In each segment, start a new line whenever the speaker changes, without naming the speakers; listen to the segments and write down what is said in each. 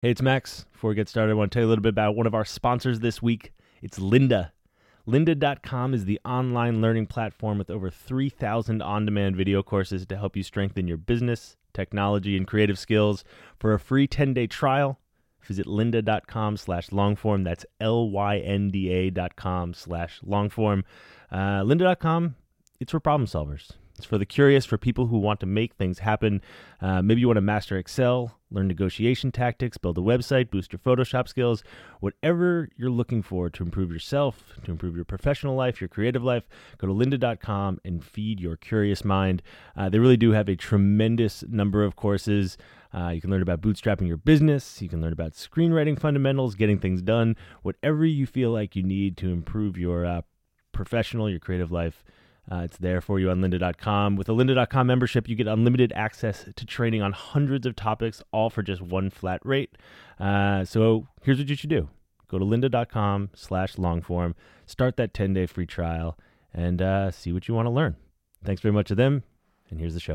Hey, it's Max. Before we get started, I want to tell you a little bit about one of our sponsors this week. It's Lynda. Lynda.com is the online learning platform with over 3,000 on-demand video courses to help you strengthen your business, technology, and creative skills. For a free 10-day trial, visit lynda.com/longform. That's lynda.com/longform. Lynda.com, it's for problem solvers. It's for the curious, for people who want to make things happen. Maybe you want to master Excel, learn negotiation tactics, build a website, boost your Photoshop skills, whatever you're looking for to improve yourself, to improve your professional life, your creative life, go to lynda.com and feed your curious mind. They really do have a tremendous number of courses. You can learn about bootstrapping your business. You can learn about screenwriting fundamentals, getting things done, whatever you feel like you need to improve your professional, your creative life. It's there for you on lynda.com. With a lynda.com membership, you get unlimited access to training on hundreds of topics, all for just one flat rate. So here's what you should do. Go to lynda.com/longform, start that 10-day free trial, and see what you want to learn. Thanks very much to them, and here's the show.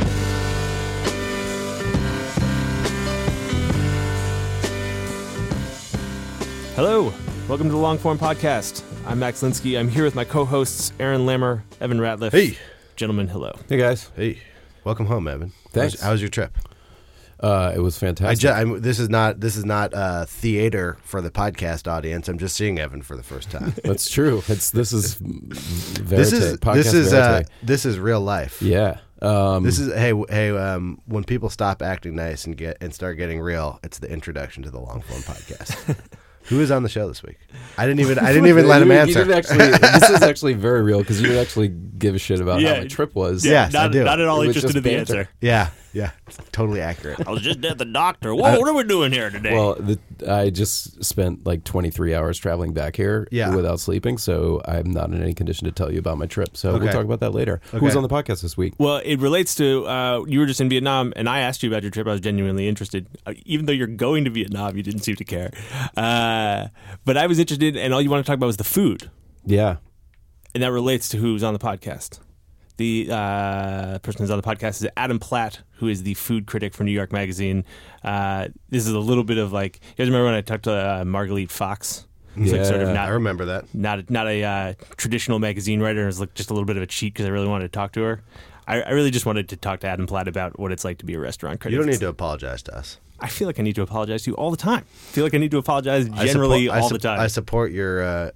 Hello. Welcome to the Longform Podcast. I'm Max Linsky. I'm here with my co-hosts, Aaron Lammer, Evan Ratliff.
Hey.
Gentlemen, hello.
Hey, guys.
Hey. Welcome home, Evan.
Thanks.
How was your trip?
It was fantastic.
This is not theater for the podcast audience. I'm just seeing Evan for the first time.
That's true. This is verite.
This is real life.
Yeah.
This is when people stop acting nice and start getting real, it's the introduction to the Longform Podcast. Who is on the show this week? I didn't even let him answer.
This is actually very real because you didn't actually give a shit about how my trip was.
Yeah, yes,
I
do.
Not at all interested in the
banter.
answer.
Yeah, it's totally accurate.
I was just at the doctor. What are we doing here today?
Well, I just spent like 23 hours traveling back here without sleeping, so I'm not in any condition to tell you about my trip. So we'll talk about that later. Okay. Who was on the podcast this week?
Well, it relates to you were just in Vietnam, and I asked you about your trip. I was genuinely interested. Even though you're going to Vietnam, you didn't seem to care. But I was interested, and all you want to talk about was the food.
Yeah.
And that relates to who's on the podcast. The person who's on the podcast is Adam Platt, who is the food critic for New York Magazine. This is a little bit of like, you guys remember when I talked to Marguerite Fox?
Yeah,
like sort of
I remember that.
Not a traditional magazine writer. It was like just a little bit of a cheat because I really wanted to talk to her. I really just wanted to talk to Adam Platt about what it's like to be a restaurant critic.
You don't need to apologize to us.
I feel like I need to apologize to you all the time. I feel like I need to apologize generally all the time.
I support the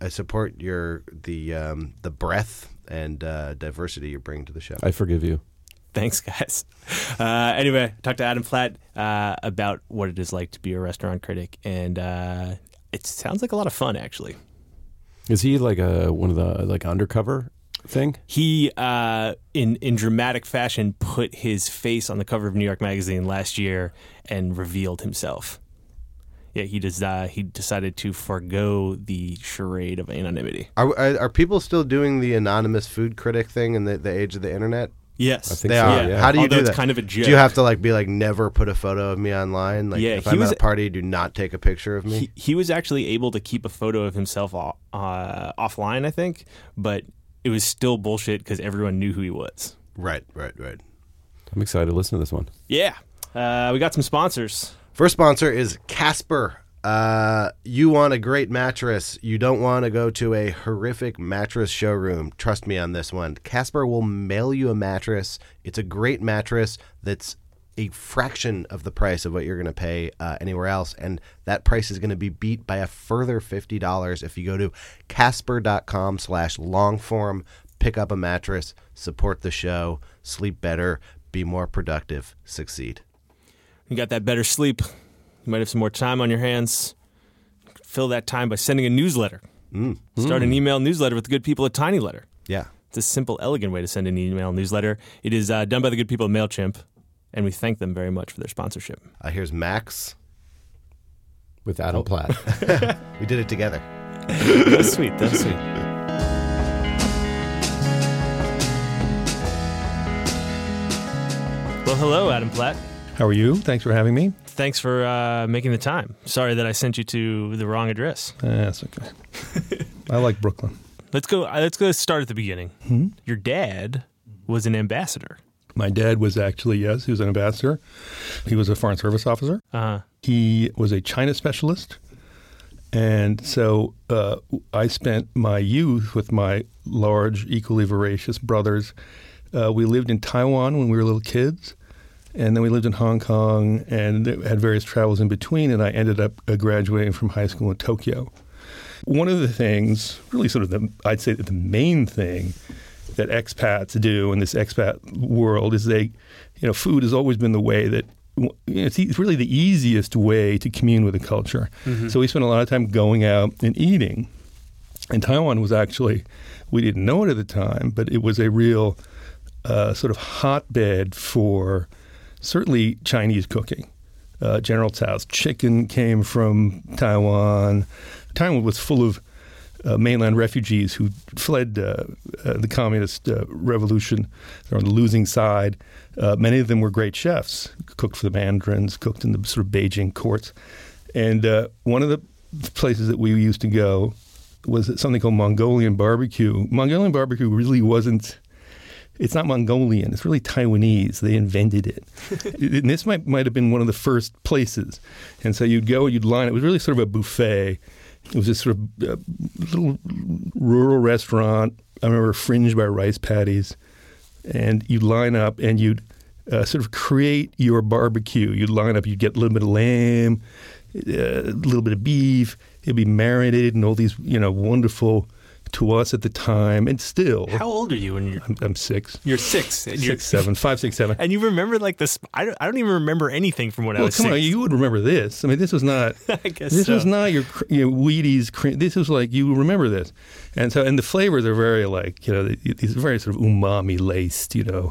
breadth and diversity you bring to the show.
I forgive you.
Thanks, guys. Anyway, talked to Adam Platt about what it is like to be a restaurant critic, and it sounds like a lot of fun, actually.
Is he like one of the like undercover thing?
He, in dramatic fashion, put his face on the cover of New York Magazine last year and revealed himself. Yeah, he decided to forego the charade of anonymity.
Are people still doing the anonymous food critic thing in the age of the internet?
Yes,
I think they are.
Yeah.
How do you do that?
It's kind of a joke.
Do you have to be like never put a photo of me online? Like if I'm at a party, do not take a picture of me.
He was actually able to keep a photo of himself offline, I think, but it was still bullshit because everyone knew who he was.
Right.
I'm excited to listen to this one.
Yeah, we got some sponsors.
First sponsor is Casper. You want a great mattress. You don't want to go to a horrific mattress showroom. Trust me on this one. Casper will mail you a mattress. It's a great mattress that's a fraction of the price of what you're going to pay anywhere else. And that price is going to be beat by a further $50 if you go to casper.com/longform, pick up a mattress, support the show, sleep better, be more productive, succeed.
You got that better sleep. You might have some more time on your hands. Fill that time by sending a newsletter. Start an email newsletter with the good people at TinyLetter.
Yeah.
It's a simple, elegant way to send an email newsletter. It is done by the good people at MailChimp, and we thank them very much for their sponsorship.
Here's Max.
With Adam Platt.
We did it together.
That's sweet. That's sweet. Well, hello, Adam Platt.
How are you? Thanks for having me.
Thanks for making the time. Sorry that I sent you to the wrong address.
That's okay. I like Brooklyn.
Let's go start at the beginning. Your dad was an ambassador.
My dad was actually, he was an ambassador. He was a Foreign Service officer.
Uh-huh.
He was a China specialist. And so I spent my youth with my large, equally voracious brothers. We lived in Taiwan when we were little kids. And then we lived in Hong Kong and had various travels in between. And I ended up graduating from high school in Tokyo. One of the things, really sort of I'd say that the main thing that expats do in this expat world is food has always been the way that, it's really the easiest way to commune with a culture. Mm-hmm. So we spent a lot of time going out and eating. And Taiwan was actually, we didn't know it at the time, but it was a real sort of hotbed for certainly Chinese cooking. General Tso's chicken came from Taiwan. Taiwan was full of mainland refugees who fled the communist revolution. They're on the losing side. Many of them were great chefs, cooked for the mandarins, cooked in the sort of Beijing courts. And one of the places that we used to go was something called Mongolian barbecue. Mongolian barbecue really wasn't, it's not Mongolian, it's really Taiwanese. They invented it. And this might have been one of the first places. And so you'd go, you'd line, it was really sort of a buffet. It was this sort of little rural restaurant, I remember, fringed by rice paddies. And you'd line up and you'd sort of create your barbecue. You'd line up, you'd get a little bit of lamb, a little bit of beef. It'd be marinated in all these, wonderful, to us at the time, and still.
How old are you when you're?
I'm 6.
You're 6.
6, 7, 5, 6, 7.
And you remember this? I don't even remember anything from when I was 6.
Come on, you would remember this. I mean, this was not.
I guess
this
so.
was not your Wheaties cream. This was like, you remember this, and the flavors are very these very sort of umami laced.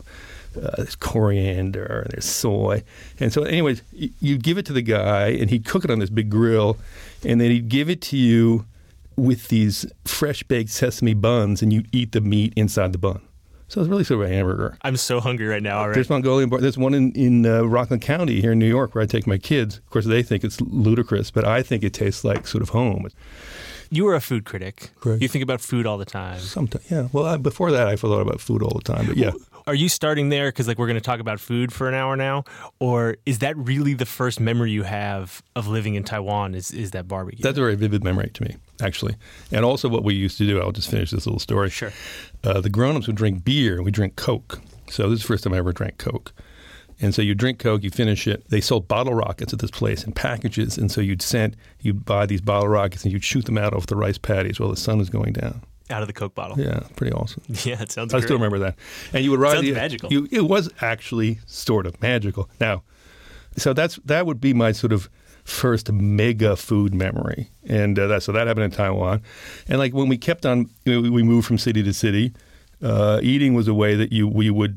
There's coriander and there's soy, and so anyways, you give it to the guy, and he'd cook it on this big grill, and then he'd give it to you with these fresh baked sesame buns, and you eat the meat inside the bun. So it's really sort of a hamburger.
I'm so hungry right now already.
There's Mongolian bar. There's one in Rockland County here in New York where I take my kids. Of course, they think it's ludicrous, but I think it tastes like sort of home.
You were a food critic.
Correct.
You think about food all the time.
Sometimes, yeah. Well, before that, I thought about food all the time, but yeah.
Are you starting there because we're going to talk about food for an hour now? Or is that really the first memory you have of living in Taiwan is that barbecue?
That's a very vivid memory to me, actually. And also what we used to do, I'll just finish this little story.
Sure.
The grown-ups would drink beer, and we drink Coke. So this is the first time I ever drank Coke. And so you drink Coke, you finish it. They sold bottle rockets at this place in packages. And so you'd buy these bottle rockets and you'd shoot them out off the rice paddies while the sun was going down.
Out of the Coke bottle.
Yeah, pretty awesome.
Yeah, it sounds
I
great.
still remember that. And you would ride
Sounds magical.
It was actually sort of magical. Now, so that would be my sort of first mega food memory. And so that happened in Taiwan. And when we kept on, we moved from city to city, eating was a way that we would,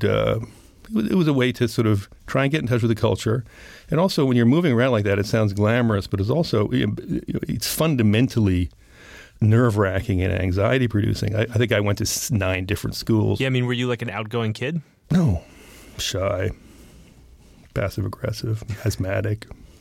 it was a way to sort of try and get in touch with the culture. And also when you're moving around like that, it sounds glamorous, but it's also, it's fundamentally nerve-wracking and anxiety-producing. I think I went to 9 different schools.
Yeah, I mean, were you like an outgoing kid?
No. Shy. Passive-aggressive. Asthmatic.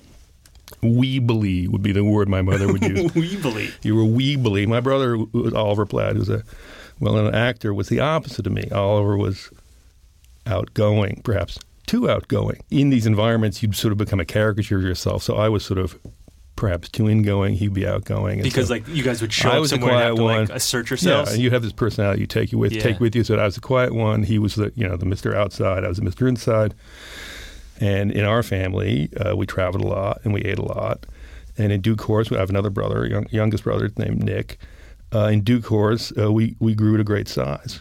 Weebly would be the word my mother would use.
Weebly.
You were weebly. My brother, Oliver Platt, who's a well-known actor, was the opposite of me. Oliver was outgoing, perhaps too outgoing. In these environments, you'd sort of become a caricature of yourself. So I was sort of perhaps too ingoing, he'd be outgoing. And
because
so
you guys would show up somewhere and have to assert yourselves?
Yeah, and you have this personality you take with you. So I was the quiet one. He was the Mr. Outside. I was the Mr. Inside. And in our family, we traveled a lot and we ate a lot. And in due course, I have another brother, youngest brother named Nick. In due course, we grew to great size.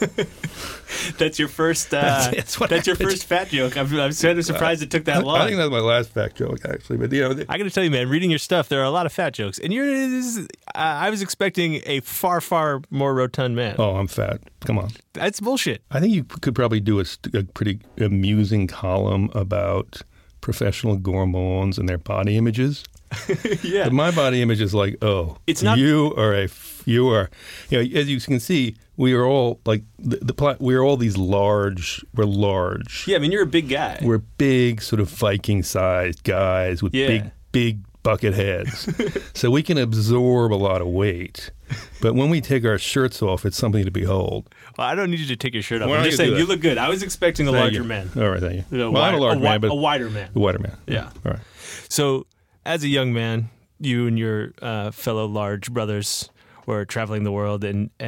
That's your first. That's your first fat joke. I'm kind of surprised it took that long.
I think that's my last fat joke, actually. But
I got to tell you, man, reading your stuff, there are a lot of fat jokes, and I was expecting a far, far more rotund man.
Oh, I'm fat. Come on,
that's bullshit.
I think you could probably do a pretty amusing column about professional gourmands and their body images.
Yeah,
but my body image is like,
it's not.
You are, as you can see, we are all like we are all these large. We're large.
Yeah, I mean, you're a big guy.
We're big, sort of Viking-sized guys with big bucket heads. So we can absorb a lot of weight. But when we take our shirts off, it's something to behold.
Well, I don't need you to take your shirt off. I'm just saying, you look good. I was expecting a larger man.
All right, thank you. Well, I'm a large man, but
a wider man.
A wider man.
Yeah.
All right.
So, as a young man, you and your fellow large brothers were traveling the world,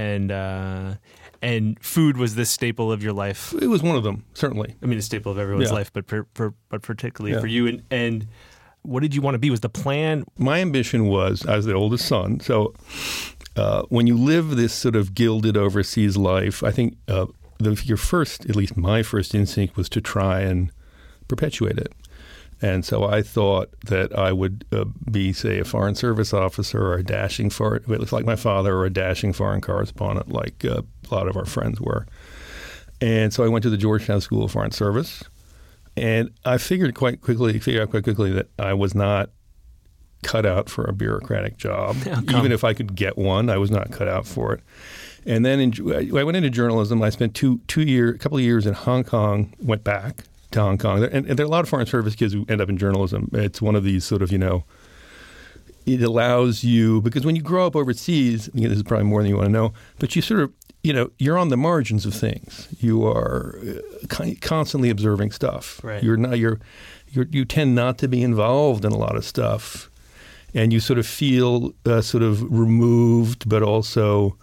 and food was this staple of your life.
It was one of them, certainly.
I mean, a staple of everyone's life, but particularly for you. And what did you want to be? Was the plan?
My ambition was, I was the oldest son, so when you live this sort of gilded overseas life, I think your first, at least my first instinct was to try and perpetuate it. And so I thought that I would be, say, a foreign service officer or a dashing foreign, like my father, or a dashing foreign correspondent like a lot of our friends were. And so I went to the Georgetown School of Foreign Service. And I figured out quite quickly that I was not cut out for a bureaucratic job. Even if I could get one, I was not cut out for it. And then I went into journalism. I spent a couple of years in Hong Kong, went back to Hong Kong. And there are a lot of foreign service kids who end up in journalism. It's one of these sort of, it allows you, because when you grow up overseas, this is probably more than you want to know, but you sort of, you're on the margins of things. You are constantly observing stuff.
Right.
You tend not to be involved in a lot of stuff, and you sort of feel sort of removed, but also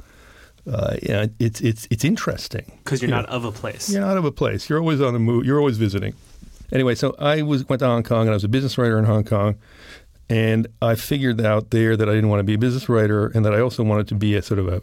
it's interesting
because you're not of a place.
You're not of a place. You're always on the move. You're always visiting. Anyway, so I went to Hong Kong, and I was a business writer in Hong Kong. And I figured out there that I didn't want to be a business writer, and that I also wanted to be a sort of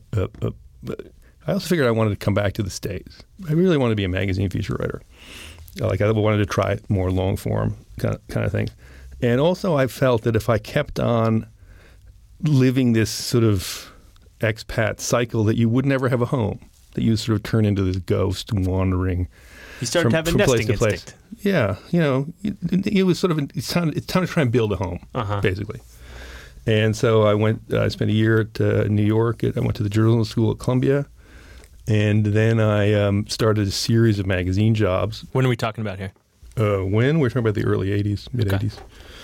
I also figured I wanted to come back to the States. I really wanted to be a magazine feature writer. I wanted to try more long form kind of thing. And also I felt that if I kept on living this sort of expat cycle, that you would never have a home, that you sort of turn into this ghost wandering.
You started to have a nesting instinct.
Yeah, it was sort of it's time to try and build a home, basically. And so I spent a year at New York. I went to the journalism school at Columbia, and then I started a series of magazine jobs.
When are we talking about here?
We're talking about the early '80s, mid '80s.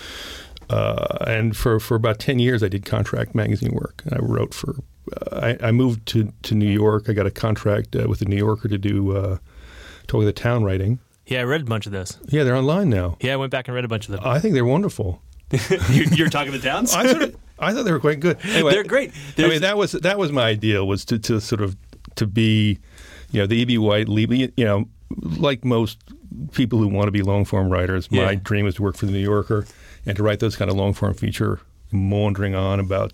Okay. And for about 10 years, I did contract magazine work. I wrote for. I moved to New York. I got a contract with the New Yorker to do Talk of the Town writing.
Yeah, I read a bunch of those.
Yeah, they're online now.
Yeah, I went back and read a bunch of them.
I think they're wonderful.
You're talking the towns?
I thought they were quite good. Anyway,
they're great.
That was my ideal, was to sort of to be, the E.B. White, like most people who want to be long form writers. My dream was to work for the New Yorker and to write those kind of long form feature, maundering on about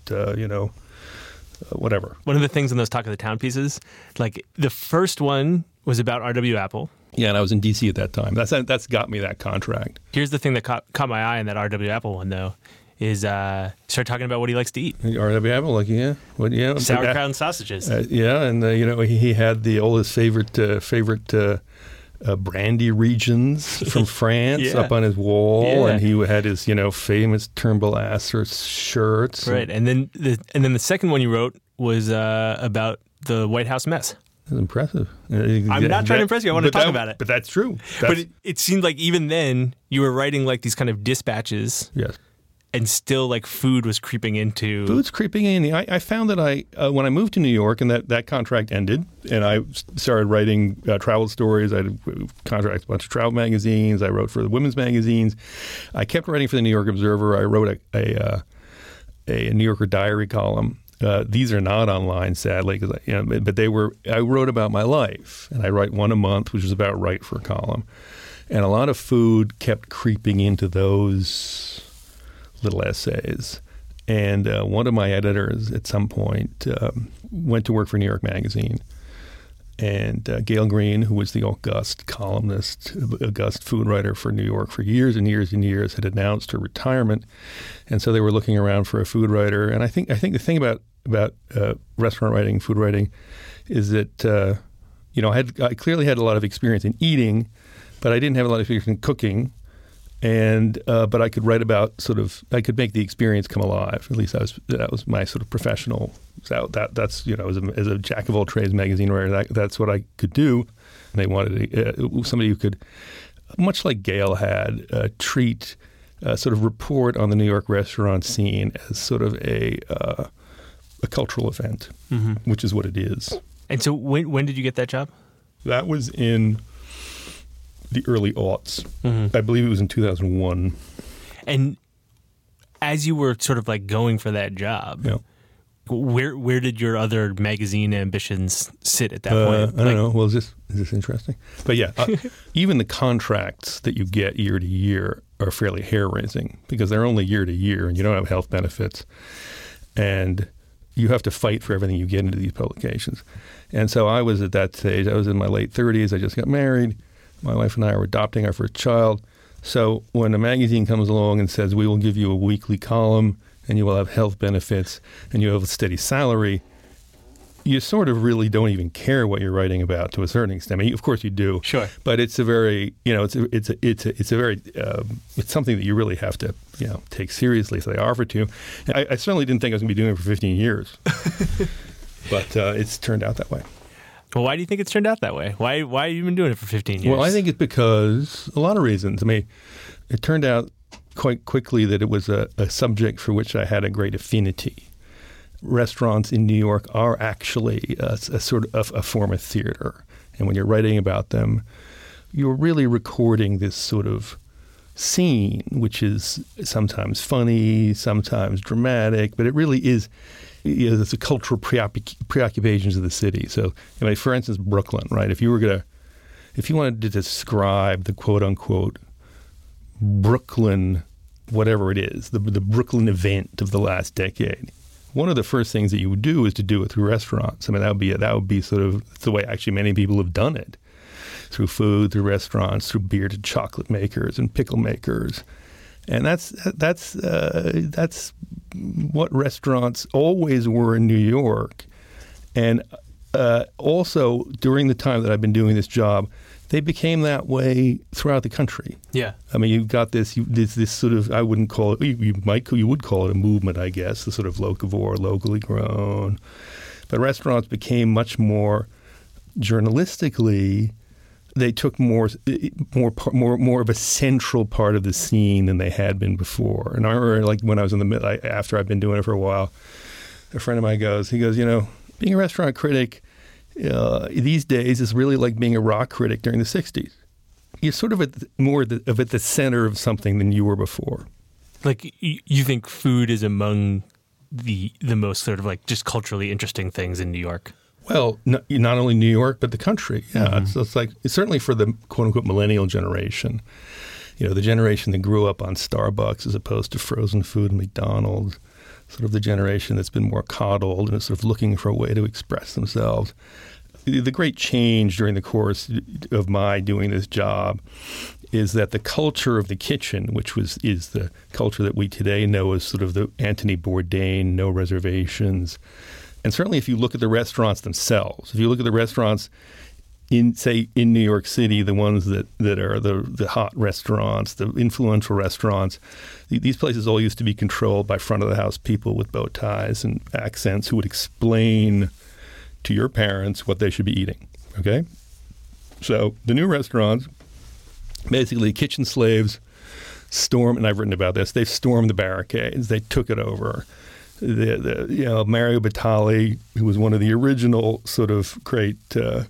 whatever.
One of the things in those Talk of the Town pieces, like the first one was about R.W. Apple.
Yeah, and I was in D.C. at that time. That's got me that contract.
Here's the thing that caught my eye in that R.W. Apple one, though, is start talking about what he likes to eat.
R.W. Apple,
sauerkraut and sausages.
And he had all his favorite brandy regions from France up on his wall, and he had his famous Turnbull Asser shirts.
Right, and then the second one you wrote was about the White House mess.
That's impressive.
I'm not trying to impress you. I want to talk about it.
But that's true.
But it seemed like even then you were writing like these kind of dispatches.
Yes.
And still like food was creeping into.
Food's creeping in. I found that when I moved to New York and that contract ended and I started writing travel stories, I had contracts a bunch of travel magazines. I wrote for the women's magazines. I kept writing for the New York Observer. I wrote a New Yorker diary column. These are not online, sadly, but they were. I wrote about my life, and I write one a month, which was about right for a column. And a lot of food kept creeping into those little essays. And one of my editors at some point went to work for New York Magazine. And Gail Green, who was the august columnist, august food writer for New York for years and years and years, had announced her retirement. And so they were looking around for a food writer. And I think the thing about restaurant writing, food writing, is that I clearly had a lot of experience in eating, but I didn't have a lot of experience in cooking. And but I could write about I could make the experience come alive. At least that was my sort of professional. So that's as a jack of all trades magazine writer, that's what I could do. And they wanted somebody who could, much like Gail had, treat sort of report on the New York restaurant scene as sort of a cultural event, which is what it is.
And so when did you get that job?
That was in the early aughts. I believe it was in 2001.
And as you were sort of like going for that job, where did your other magazine ambitions sit at that point?
I don't know. Well, is this interesting? But yeah, even the contracts that you get year to year are fairly hair-raising because they're only year to year and you don't have health benefits. And you have to fight for everything you get into these publications. And so I was at that stage. I was in my late 30s. I just got married. My wife and I were adopting our first child. So when a magazine comes along and says, we will give you a weekly column and you will have health benefits and you have a steady salary, you sort of really don't even care what you're writing about to a certain extent. I mean, of course you do.
Sure.
But it's a very, it's something that you really have to, take seriously. So they offer to you. I certainly didn't think I was going to be doing it for 15 years. But it's turned out that way.
Well, why do you think it's turned out that way? Why have you been doing it for 15 years?
Well, I think it's because a lot of reasons. I mean, it turned out quite quickly that it was a subject for which I had a great affinity. Restaurants in New York are actually a sort of a form of theater. And when you're writing about them, you're really recording this sort of scene, which is sometimes funny, sometimes dramatic, but it really is it's the cultural preoccupations of the city. So, for instance, Brooklyn, right? If you wanted to describe the quote unquote Brooklyn, whatever it is, the Brooklyn event of the last decade, one of the first things that you would do is to do it through restaurants. I mean, that would be sort of the way actually many people have done it, through food, through restaurants, through beer to chocolate makers and pickle makers. And that's what restaurants always were in New York. And also, during the time that I've been doing this job, they became that way throughout the country.
Yeah.
I mean, you've got this sort of, I wouldn't call it, you would call it a movement, I guess, the sort of locavore, locally grown. But restaurants became much more journalistically, they took more of a central part of the scene than they had been before. And I remember, like, when I was after I've been doing it for a while, a friend of mine goes, being a restaurant critic these days is really like being a rock critic during the 60s. You're sort of at the center of something than you were before.
Like, you think food is among the most sort of like just culturally interesting things in New York?
Well, not only New York, but the country. Yeah, it's like, certainly for the quote-unquote millennial generation, the generation that grew up on Starbucks as opposed to frozen food and McDonald's, sort of the generation that's been more coddled and is sort of looking for a way to express themselves. The great change during the course of my doing this job is that the culture of the kitchen, which is the culture that we today know as sort of the Anthony Bourdain, no reservations. And certainly if you look at the restaurants themselves, if you look at the restaurants in New York City, the ones that are the hot restaurants, the influential restaurants, these places all used to be controlled by front of the house people with bow ties and accents who would explain to your parents what they should be eating. Okay? So the new restaurants, basically kitchen slaves storm, and I've written about this, they've stormed the barricades. They took it over. Mario Batali, who was one of the original sort of great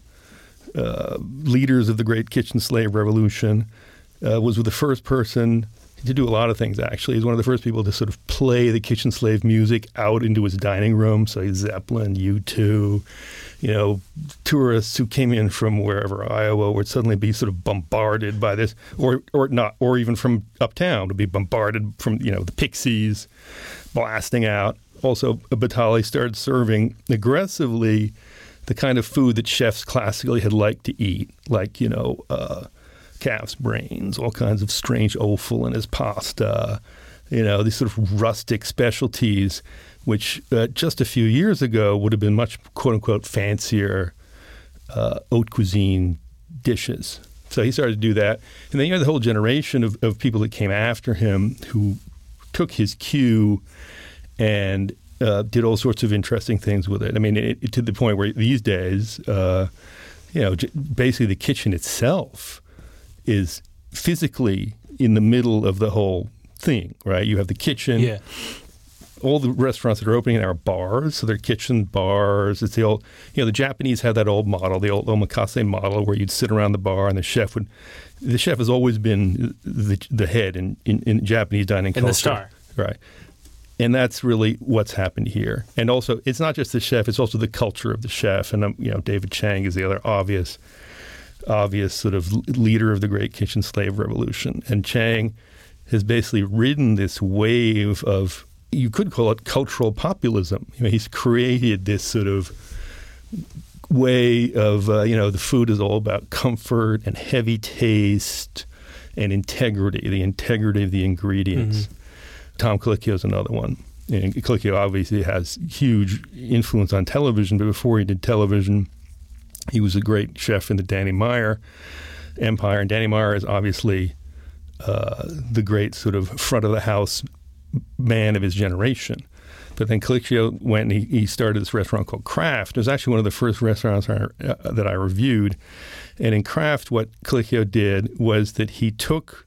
leaders of the great kitchen slave revolution, was the first person to do a lot of things, actually. He's one of the first people to sort of play the kitchen slave music out into his dining room. So he's Zeppelin, U2, tourists who came in from wherever, Iowa, would suddenly be sort of bombarded by this, or not, or even from uptown, to be bombarded from, the Pixies blasting out. Also, Batali started serving aggressively the kind of food that chefs classically had liked to eat, like, calf's brains, all kinds of strange offal in his pasta, these sort of rustic specialties, which just a few years ago would have been much, quote-unquote, fancier haute cuisine dishes. So he started to do that. And then you had the whole generation of people that came after him who took his cue and did all sorts of interesting things with it. I mean, to the point where these days, basically the kitchen itself is physically in the middle of the whole thing, right? You have the kitchen.
Yeah.
All the restaurants that are opening are bars, so they're kitchen bars. It's the old, the Japanese had that old model, the old omakase model, where you'd sit around the bar and the chef has always been the head in Japanese dining culture.
And the star.
Right. And that's really what's happened here. And also, it's not just the chef, it's also the culture of the chef. And, David Chang is the other obvious sort of leader of the Great Kitchen Slave Revolution. And Chang has basically ridden this wave of, you could call it cultural populism. He's created this sort of way of, the food is all about comfort and heavy taste and integrity, the integrity of the ingredients. Mm-hmm. Tom Colicchio is another one. And Colicchio obviously has huge influence on television, but before he did television, he was a great chef in the Danny Meyer empire. And Danny Meyer is obviously the great sort of front of the house man of his generation. But then Colicchio went and he started this restaurant called Kraft. It was actually one of the first restaurants that I reviewed. And in Kraft, what Colicchio did was that he took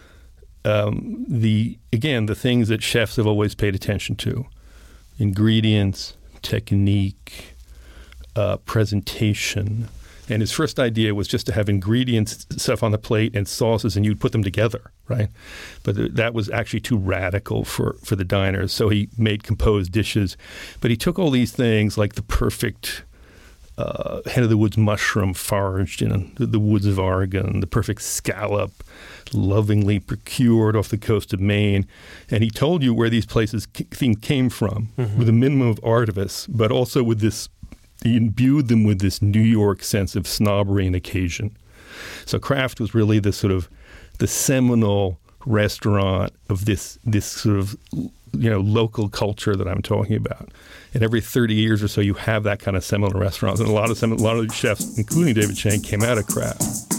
the things that chefs have always paid attention to: ingredients, technique, presentation. And his first idea was just to have ingredients, stuff on the plate, and sauces, and you'd put them together, right? But that was actually too radical for the diners. So he made composed dishes. But he took all these things, like the perfect head of the woods mushroom foraged in the woods of Oregon, the perfect scallop lovingly procured off the coast of Maine. And he told you where these things came from, mm-hmm. with a minimum of artifice, but also with this. He imbued them with this New York sense of snobbery and occasion. So Kraft was really the sort of the seminal restaurant of this sort of local culture that I'm talking about. And every 30 years or so, you have that kind of seminal restaurants, and a lot of chefs, including David Chang, came out of Kraft.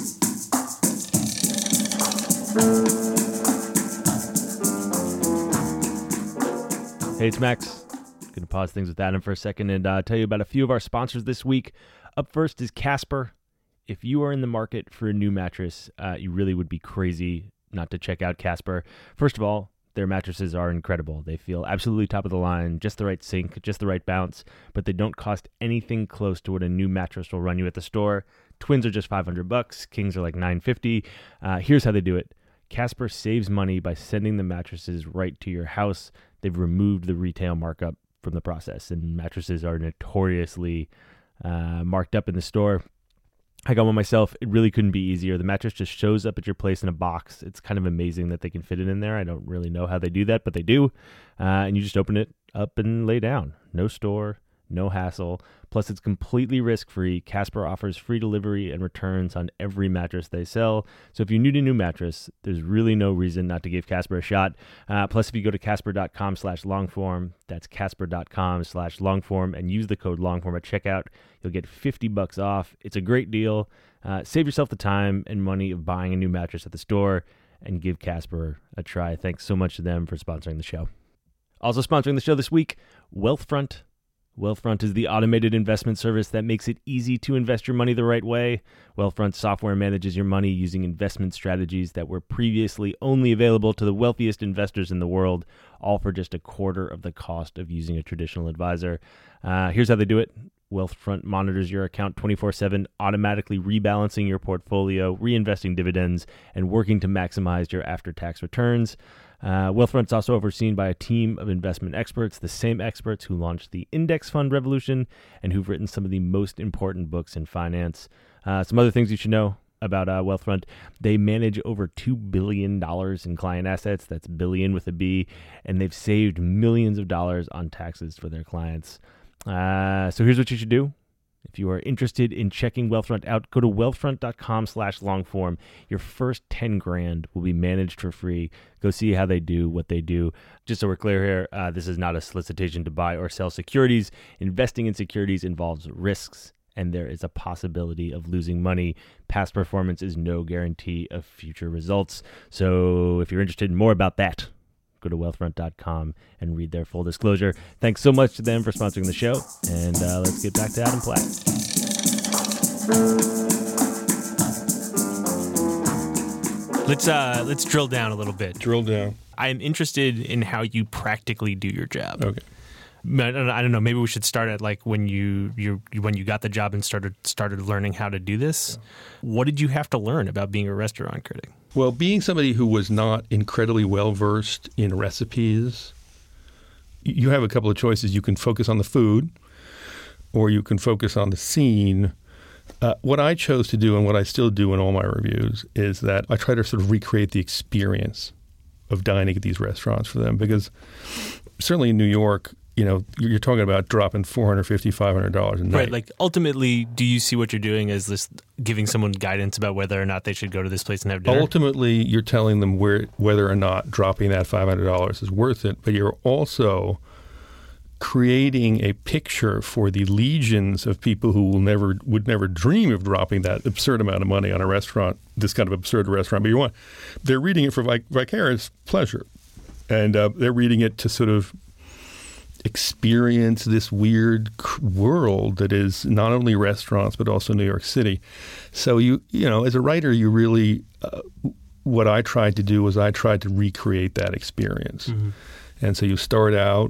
Hey, it's Max. Going to pause things with Adam for a second and tell you about a few of our sponsors this week. Up first is Casper. If you are in the market for a new mattress, you really would be crazy not to check out Casper. First of all, their mattresses are incredible. They feel absolutely top of the line, just the right sink, just the right bounce, but they don't cost anything close to what a new mattress will run you at the store. Twins are just $500. Kings are like $950. Here's how they do it. Casper saves money by sending the mattresses right to your house. They've removed the retail markup from the process, and mattresses are notoriously marked up in the store. I got one myself. It really couldn't be easier. The mattress just shows up at your place in a box. It's kind of amazing that they can fit it in there. I don't really know how they do that, but they do. And you just open it up and lay down. No store, no hassle. Plus, it's completely risk-free. Casper offers free delivery and returns on every mattress they sell. So if you need a new mattress, there's really no reason not to give Casper a shot. Plus, if you go to casper.com/longform, that's casper.com/longform, and use the code longform at checkout, you'll get $50 off. It's a great deal. Save yourself the time and money of buying a new mattress at the store and give Casper a try. Thanks so much to them for sponsoring the show. Also sponsoring the show this week, Wealthfront. Wealthfront is the automated investment service that makes it easy to invest your money the right way. Wealthfront software manages your money using investment strategies that were previously only available to the wealthiest investors in the world, all for just a quarter of the cost of using a traditional advisor. Here's how they do it. Wealthfront monitors your account 24/7, automatically rebalancing your portfolio, reinvesting dividends, and working to maximize your after-tax returns. Wealthfront's also overseen by a team of investment experts, the same experts who launched the index fund revolution and who've written some of the most important books in finance. Some other things you should know about Wealthfront: they manage over $2 billion in client assets. That's billion with a B, and they've saved millions of dollars on taxes for their clients. So here's what you should do. If you are interested in checking Wealthfront out, go to wealthfront.com/longform. Your first 10 grand will be managed for free. Go see how they do what they do. Just so we're clear here, this is not a solicitation to buy or sell securities. Investing in securities involves risks, and there is a possibility of losing money. Past performance is no guarantee of future results. So if you're interested in more about that, go to wealthfront.com and read their full disclosure. Thanks so much to them for sponsoring the show, and let's get back to Adam Platt.
Let's drill down a little bit.
Drill down.
I'm interested in how you practically do your job.
Okay.
I don't know. Maybe we should start at like when you got the job and started learning how to do this. What did you have to learn about being a restaurant critic?
Well, being somebody who was not incredibly well versed in recipes, you have a couple of choices. You can focus on the food, or you can focus on the scene. What I chose to do, and what I still do in all my reviews, is that I try to sort of recreate the experience of dining at these restaurants for them, because certainly in New York, you're talking about dropping $450, $500 a night.
Right. Like, ultimately, do you see what you're doing as this giving someone guidance about whether or not they should go to this place and have dinner?
Ultimately, you're telling them whether or not dropping that $500 is worth it, but you're also creating a picture for the legions of people who would never dream of dropping that absurd amount of money on a restaurant, this kind of absurd restaurant. But they're reading it for vicarious pleasure, and they're reading it to sort of experience this weird world that is not only restaurants but also New York City. So as a writer, you really what I tried to do was I tried to recreate that experience. Mm-hmm. And so you start out.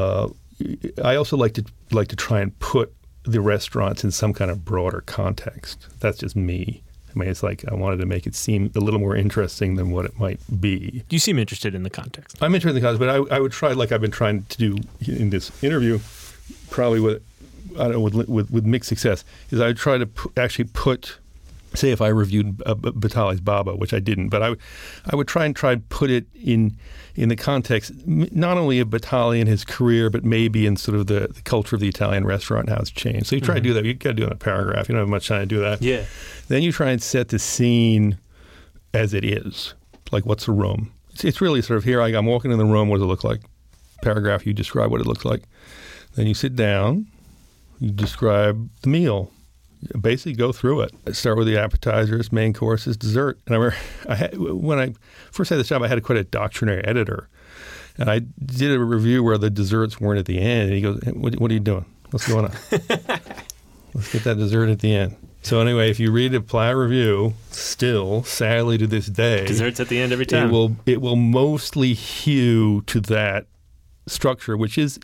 I also like to try and put the restaurants in some kind of broader context. That's just me. I mean, it's like I wanted to make it seem a little more interesting than what it might be.
You seem interested in the context.
I'm interested in the context, but I would try, like I've been trying to do in this interview, probably with mixed success, is I would try to actually put, say if I reviewed Batali's Baba, which I didn't, but I would try and put it in the context not only of Batali and his career, but maybe in sort of the culture of the Italian restaurant and how it's changed. So you try to do that. You got to do it in a paragraph. You don't have much time to do that.
Yeah.
Then you try and set the scene as it is. Like, what's the room? It's really sort of here. I'm walking in the room. What does it look like? Paragraph. You describe what it looks like. Then you sit down. You describe the meal. Basically go through it. I start with the appetizers, main courses, dessert. And I remember when I first had this job, I had quite a doctrinaire editor. And I did a review where the desserts weren't at the end. And he goes, what are you doing? What's going on? Let's get that dessert at the end. So anyway, if you read a Ply review, still, sadly to this day,
desserts at the end every time.
It will mostly hew to that structure, it's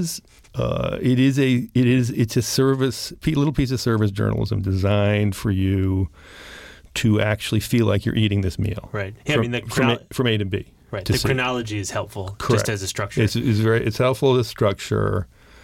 a service, little piece of service journalism designed for you to actually feel like you're eating this meal.
Right. Yeah,
from A to B.
Right. The chronology is helpful.
Correct.
Just as a structure.
It's helpful as a structure.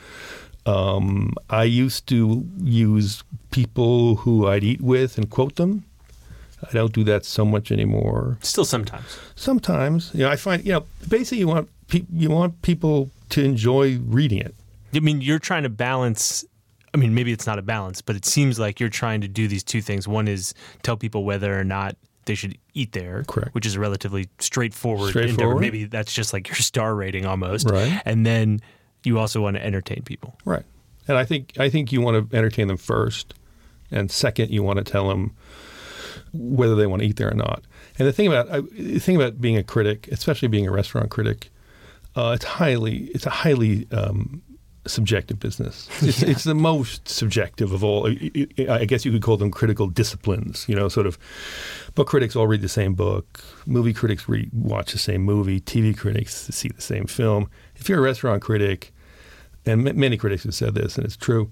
I used to use people who I'd eat with and quote them. I don't do that so much anymore.
Still sometimes.
Sometimes. I find, basically you want people to enjoy reading it.
I mean, you're trying to balance. I mean, maybe it's not a balance, but it seems like you're trying to do these two things. One is tell people whether or not they should eat there,
correct,
which is a relatively straightforward endeavor. Maybe that's just like your star rating almost.
Right.
And then you also want to entertain people.
Right. And I think you want to entertain them first, and second, you want to tell them whether they want to eat there or not. And the thing about being a critic, especially being a restaurant critic, it's a highly subjective business. It's the most subjective of all. I guess you could call them critical disciplines. Sort of book critics all read the same book. Movie critics watch the same movie. TV critics see the same film. If you're a restaurant critic, and many critics have said this, and it's true,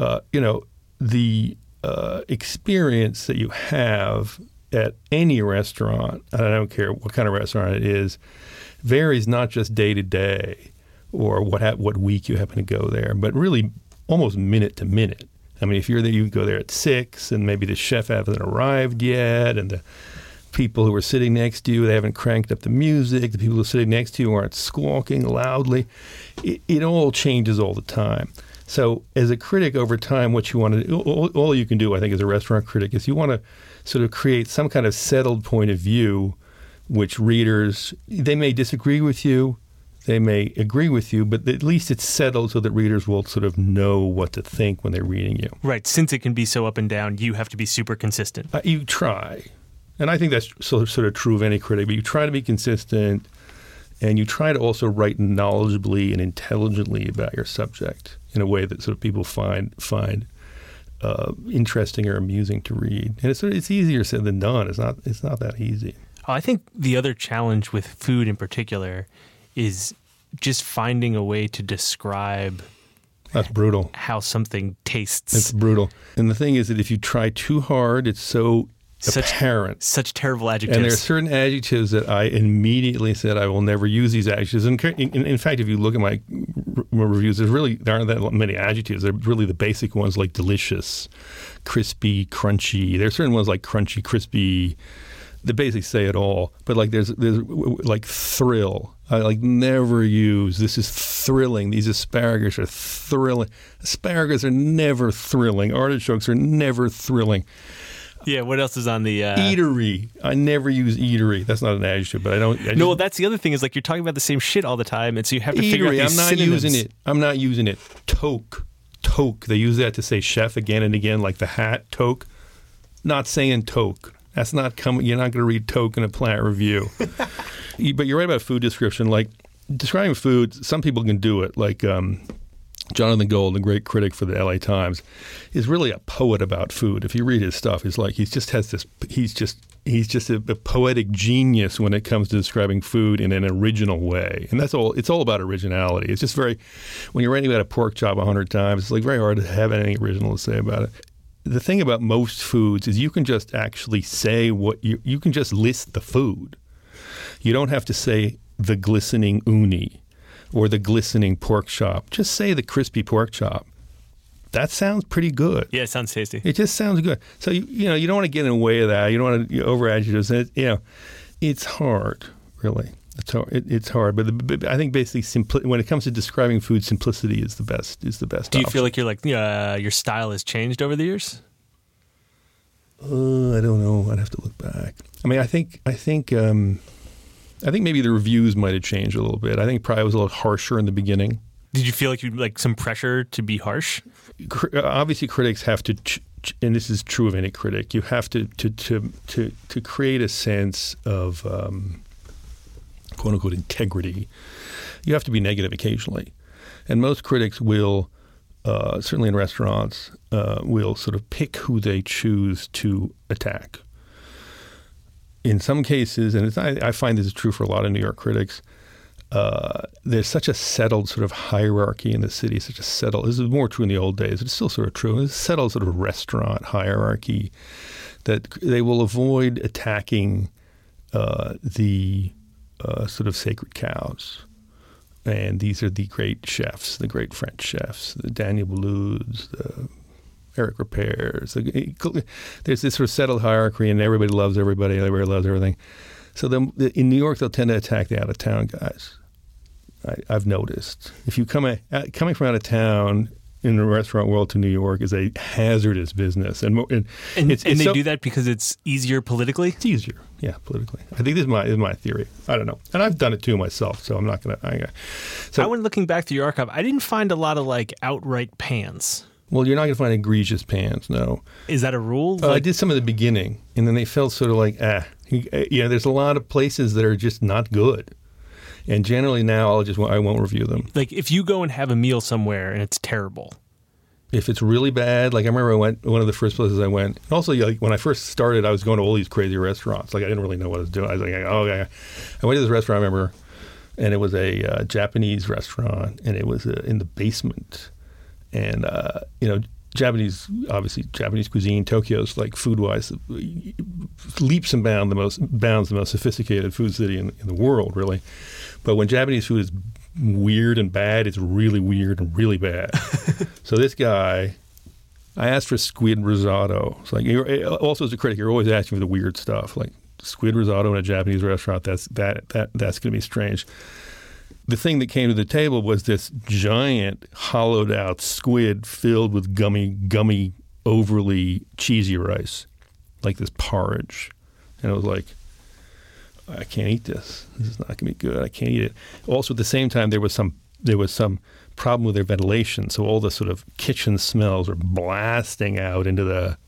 the experience that you have at any restaurant, and I don't care what kind of restaurant it is, varies not just day to day or what week you happen to go there, but really almost minute to minute. I mean, if you're there, you go there at 6, and maybe the chef hasn't arrived yet, and the people who are sitting next to you, they haven't cranked up the music. The people who are sitting next to you aren't squawking loudly. It all changes all the time. So as a critic over time, what you want to do, all you can do, I think, as a restaurant critic, is you want to sort of create some kind of settled point of view, which readers, they may disagree with you, they may agree with you, but at least it's settled so that readers will sort of know what to think when they're reading you.
Right. Since it can be so up and down, you have to be super consistent.
You try. And I think that's sort of true of any critic, but you try to be consistent, and you try to also write knowledgeably and intelligently about your subject in a way that sort of people find interesting or amusing to read. And it's easier said than done. It's not that easy.
I think the other challenge with food in particular is just finding a way to describe.
That's brutal.
How something tastes.
It's brutal. And the thing is that if you try too hard, it's so apparent.
Such terrible adjectives.
And there are certain adjectives that I immediately said I will never use these adjectives. And in fact, if you look at my reviews, there aren't that many adjectives. They're really the basic ones like delicious, crispy, crunchy. There are certain ones like crunchy, crispy. They basically say it all. But like there's like thrill. I like never use, this is thrilling. These asparagus are thrilling. Asparagus are never thrilling. Artichokes are never thrilling.
Yeah, what else is on the...
Eatery. I never use eatery. That's not an adjective, but I don't...
No, that's the other thing is like you're talking about the same shit all the time, and so you have to figure out these synonyms.
I'm not using it. Toque. Toque. They use that to say chef again and again, like the hat, toque. Not saying toque. That's not coming... You're not going to read toque in a plant review. But you're right about food description. Like, describing food, some people can do it. Like... Jonathan Gold, the great critic for the LA Times, is really a poet about food. If you read his stuff, he's just a poetic genius when it comes to describing food in an original way. And that's all. It's all about originality. It's just when you're writing about a pork chop 100 times, it's like very hard to have anything original to say about it. The thing about most foods is you can just actually say what you can just list the food. You don't have to say the glistening uni or the glistening pork chop. Just say the crispy pork chop. That sounds pretty good.
Yeah, it sounds tasty.
It just sounds good. So you don't want to get in the way of that. You don't want to over adjectives. It's hard, really. It's hard. But I think basically when it comes to describing food, simplicity is the best.
Do you feel like your style has changed over the years?
I don't know. I'd have to look back. I mean, I think maybe the reviews might have changed a little bit. I think probably I was a little harsher in the beginning.
Did you feel like you like some pressure to be harsh?
Obviously, critics have to, and this is true of any critic. You have to create a sense of quote unquote integrity. You have to be negative occasionally, and most critics will, certainly in restaurants, will sort of pick who they choose to attack. In some cases, and I find this is true for a lot of New York critics, there's such a settled sort of hierarchy in the city, this is more true in the old days, it's still sort of true, it's a settled sort of restaurant hierarchy that they will avoid attacking the sort of sacred cows. And these are the great chefs, the great French chefs, the Daniel Boulud's, the Eric Ripert's. There's this sort of settled hierarchy, and everybody loves everybody loves everything. So in New York, they'll tend to attack the out-of-town guys. I've noticed. If you coming from out of town in the restaurant world to New York is a hazardous business, and
they do that because it's easier politically.
It's easier, yeah, politically. I think this is my theory. I don't know, and I've done it too myself, so I'm not gonna.
So I went looking back through your archive. I didn't find a lot of like outright pans.
Well, you're not going to find egregious pans, no.
Is that a rule?
I did some at the beginning, and then they felt sort of like, there's a lot of places that are just not good. And generally now I won't review them.
Like if you go and have a meal somewhere and it's terrible.
If it's really bad, like I remember one of the first places I went, and also like when I first started, I was going to all these crazy restaurants. Like I didn't really know what I was doing. I was like, oh yeah. I went to this restaurant, I remember, and it was a Japanese restaurant, and it was in the basement. And, Japanese cuisine, Tokyo's like food-wise, leaps and bounds the most sophisticated food city in the world, really. But when Japanese food is weird and bad, it's really weird and really bad. So this guy, I asked for squid risotto. It's like, also as a critic, you're always asking for the weird stuff. Like squid risotto in a Japanese restaurant, that's going to be strange. The thing that came to the table was this giant hollowed out squid filled with gummy, overly cheesy rice, like this porridge. And it was like, I can't eat this. This is not going to be good. I can't eat it. Also, at the same time, there was some problem with their ventilation. So all the sort of kitchen smells were blasting out into the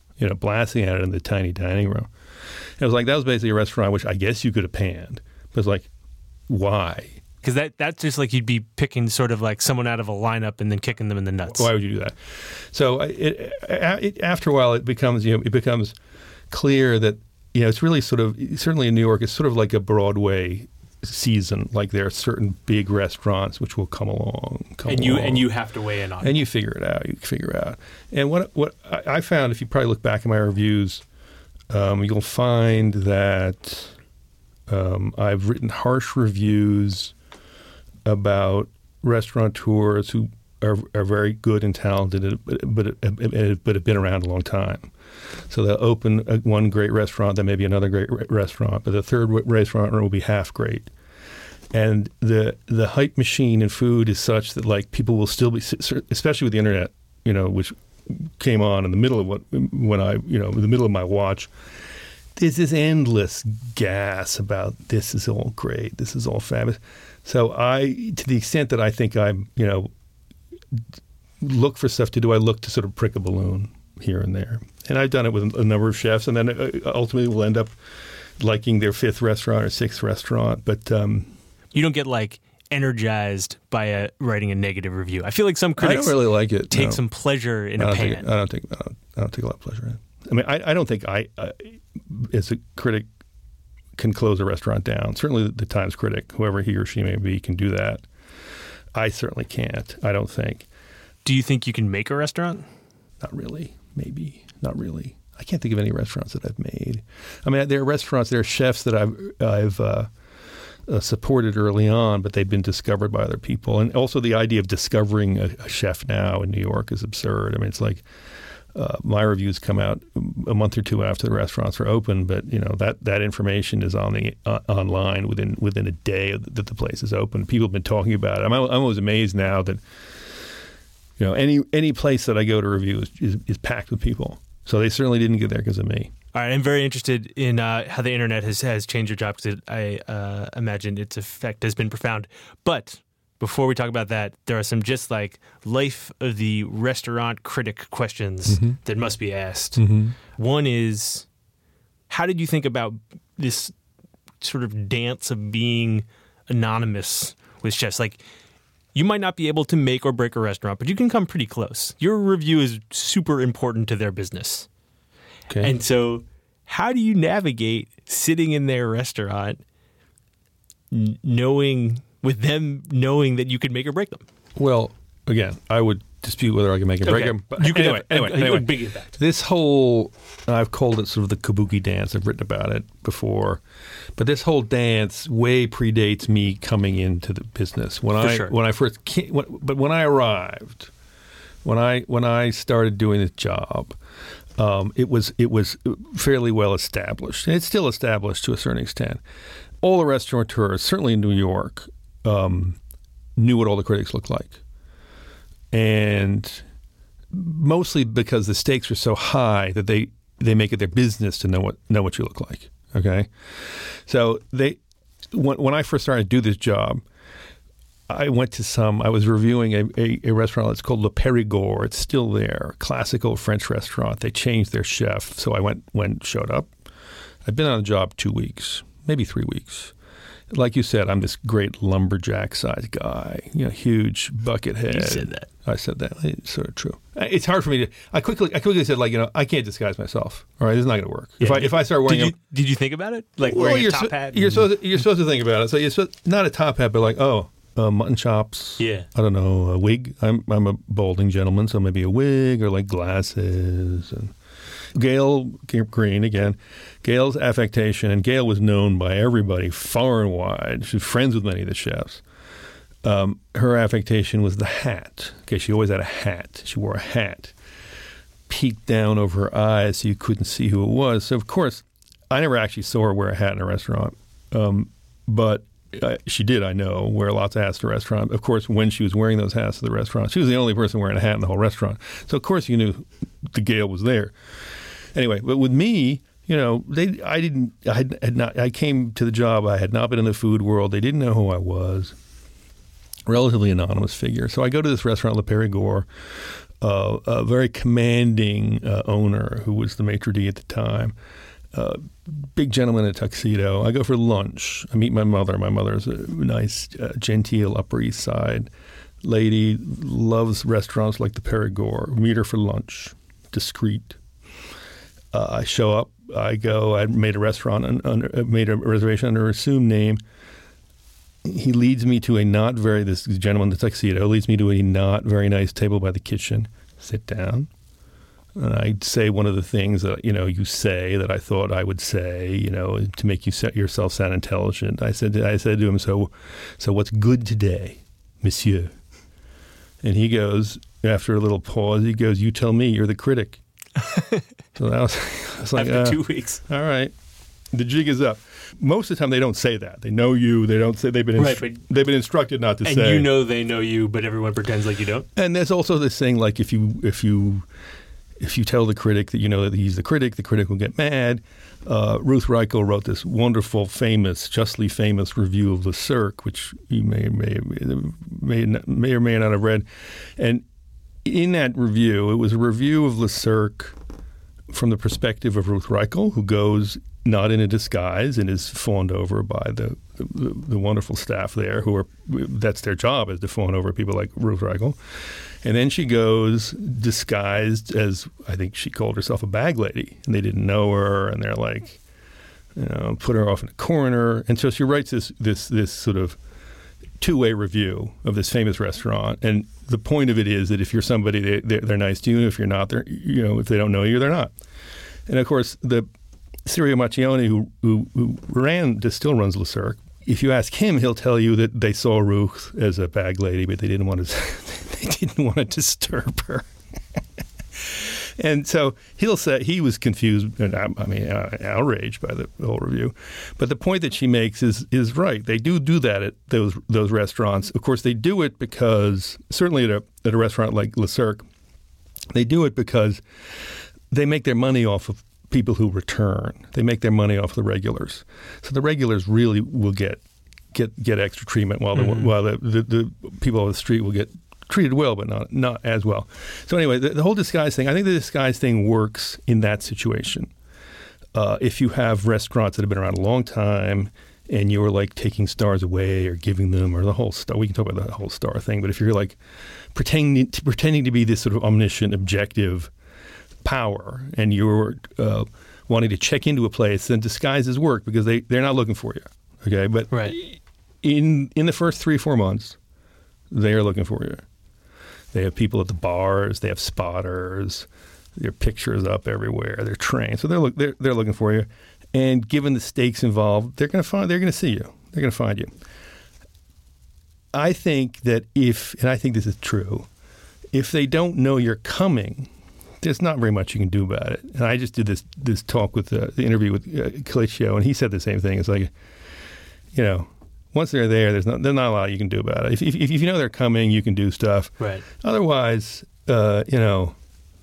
tiny dining room. And it was like, that was basically a restaurant which I guess you could have panned. But it's like, why?
Because that's just like you'd be picking sort of like someone out of a lineup and then kicking them in the nuts.
Why would you do that? So after a while, it becomes clear that it's really certainly in New York, it's sort of like a Broadway season. Like there are certain big restaurants which will come along.
And you have to weigh in on it.
And you figure it out. And what I found, if you probably look back in my reviews, you'll find that I've written harsh reviews about restaurateurs who are very good and talented, but have been around a long time. So they'll open one great restaurant, then maybe another great restaurant, but the third restaurant will be half great. And the hype machine in food is such that like people will still be, especially with the internet, which came on in the middle of in the middle of my watch. There's this endless gas about this is all great, this is all fabulous. So to the extent that I think I'm, look for stuff to do, I look to sort of prick a balloon here and there. And I've done it with a number of chefs, and then ultimately we'll end up liking their fifth restaurant or sixth restaurant. But
you don't get like energized by writing a negative review. I feel like some critics
I don't really like it.
Take some pleasure in a pan.
I don't take a lot of pleasure in it. I mean, I don't think I as a critic, can close a restaurant down. Certainly the Times critic, whoever he or she may be, can do that. I certainly can't, I don't think.
Do you think you can make a restaurant?
Not really. Maybe. Not really. I can't think of any restaurants that I've made. I mean, there are chefs that I've supported early on, but they've been discovered by other people. And also the idea of discovering a chef now in New York is absurd. I mean, it's like my reviews come out a month or two after the restaurants are open, but that information is on the online within a day that the place is open. People have been talking about it. I'm always amazed now that any place that I go to review is packed with people. So they certainly didn't get there because of me.
All right, I'm very interested in how the internet has changed your job, because I imagine its effect has been profound. But before we talk about that, there are some just like life of the restaurant critic questions that must be asked. One is, how did you think about this sort of dance of being anonymous with chefs? Like, you might not be able to make or break a restaurant, but you can come pretty close. Your review is super important to their business. Okay. And so how do you navigate sitting in their restaurant knowing that you could make or break them?
Well, again, I would dispute whether I can make or break them. But anyway, this whole, I've called it sort of the kabuki dance. I've written about it before. But this whole dance way predates me coming into the business. When I arrived, when I started doing this job, it was fairly well established. And it's still established to a certain extent. All the restaurateurs, certainly in New York, knew what all the critics looked like. And mostly because the stakes are so high that they make it their business to know what you look like. Okay, so when I first started to do this job, I was reviewing a restaurant that's called Le Périgord. It's still there, classical French restaurant. They changed their chef, so I showed up. I'd been on the job 2 weeks, maybe 3 weeks. Like you said, I'm this great lumberjack-sized guy, huge bucket head.
You said that.
I said that. It's sort of true. It's hard for me to. I quickly said, I can't disguise myself. All right, this is not going to work. Yeah, if I start wearing,
did you think about it? Like wearing a top hat?
You're supposed to think about it. So you're not a top hat, but like mutton chops.
Yeah.
I don't know, a wig. I'm a balding gentleman, so maybe a wig or like glasses and. Gail Green, again, Gail's affectation, and Gail was known by everybody far and wide. She was friends with many of the chefs. Her affectation was the hat. Okay, she always had a hat. She wore a hat, peeked down over her eyes so you couldn't see who it was. So, of course, I never actually saw her wear a hat in a restaurant. But she did, I know, wear lots of hats at the restaurant. Of course, when she was wearing those hats at the restaurant, she was the only person wearing a hat in the whole restaurant. So, of course, you knew the Gail was there. Anyway, but with me, I came to the job. I had not been in the food world. They didn't know who I was. Relatively anonymous figure. So I go to this restaurant, Le Périgord, a very commanding owner who was the maitre d' at the time. Big gentleman in a tuxedo. I go for lunch. I meet my mother. My mother's a nice, genteel Upper East Side lady, loves restaurants like the Périgord. Meet her for lunch. Discreet. I show up. I go. I made a made a reservation under an assumed name. He leads me to this gentleman in the tuxedo leads me to a not very nice table by the kitchen. Sit down. And I say one of the things that, you say that I thought I would say, to make you set yourself sound intelligent. I said to him, so what's good today, monsieur? And he goes, after a little pause, he goes, you tell me, you're the critic. So that was like,
after 2 weeks.
All right, the jig is up. Most of the time, they don't say that. They know you. They don't say they've been instructed not to say.
And they know you, but everyone pretends like you don't.
And there's also this thing like if you tell the critic that that he's the critic will get mad. Ruth Reichl wrote this wonderful, justly famous review of Le Cirque, which you may or may not have read. And in that review, it was a review of Le Cirque from the perspective of Ruth Reichl, who goes not in a disguise and is fawned over by the wonderful staff there, that's their job, is to fawn over people like Ruth Reichl. And then she goes disguised as, I think she called herself a bag lady, and they didn't know her, and they're like, put her off in a corner. And so she writes this sort of two-way review of this famous restaurant. And the point of it is that if you're somebody, they're nice to you. If you're not, they're, if they don't know you, they're not. And of course, the Sirio Macchione, who still runs Le Cirque, if you ask him, he'll tell you that they saw Ruth as a bag lady, but they didn't want to disturb her. And so he'll say he was confused and outraged by the whole review. But the point that she makes is right. They do that at those restaurants. Of course, they do it because, certainly at a restaurant like Le Cirque, they do it because they make their money off of people who return. They make their money off the regulars. So the regulars really will get extra treatment while the people on the street will get treated well, but not as well. So anyway, the whole disguise thing, I think the disguise thing works in that situation. If you have restaurants that have been around a long time and you're like taking stars away or giving them, or the whole star, we can talk about the whole star thing, but if you're like pretending to be this sort of omniscient, objective power and you're wanting to check into a place, then disguises work because they're not looking for you. Okay, but
right.
in the first 3-4 months, they are looking for you. They have people at the bars. They have spotters. Their pictures up everywhere. They're trained, so they're looking for you. And given the stakes involved, they're going to see you. They're going to find you. I think that and I think this is true, if they don't know you're coming, there's not very much you can do about it. And I just did this talk with the interview with Colicchio, and he said the same thing. It's like, once they're there, there's not a lot you can do about it. If you know they're coming, you can do stuff.
Right.
Otherwise, I don't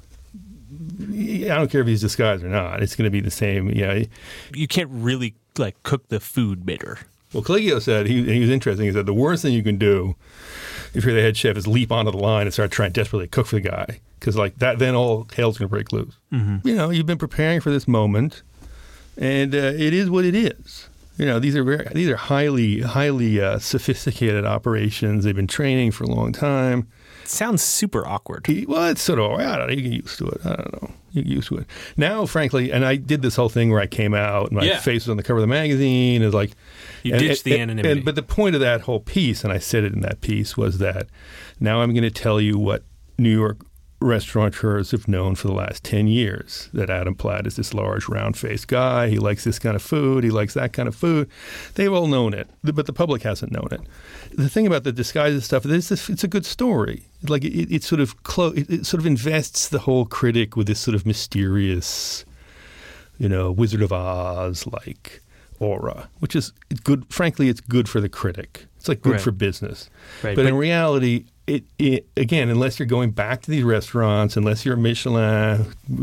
care if he's disguised or not. It's going to be the same.
You can't really cook the food better.
Well, Colicchio said he was interesting. He said the worst thing you can do if you're the head chef is leap onto the line and start trying desperately to cook for the guy, because that then all hell's going to break loose. Mm-hmm. You've been preparing for this moment, and it is what it is. These are highly sophisticated operations. They've been training for a long time.
It sounds super awkward.
Well, it's sort of, I don't know, you get used to it. I don't know. You get used to it. Now, frankly, and I did this whole thing where I came out and my face was on the cover of the magazine. It's like,
you ditched the anonymity.
But the point of that whole piece, and I said it in that piece, was that now I'm going to tell you what New York restaurateurs have known for the last 10 years, that Adam Platt is this large, round-faced guy. He likes this kind of food. He likes that kind of food. They've all known it, but the public hasn't known it. The thing about the disguises stuff is it's a good story. Like it sort of invests the whole critic with this sort of mysterious, Wizard of Oz like aura, which is good. Frankly, it's good for the critic. It's like good for business. Right. But in reality, it again, unless you're going back to these restaurants, unless you're a Michelin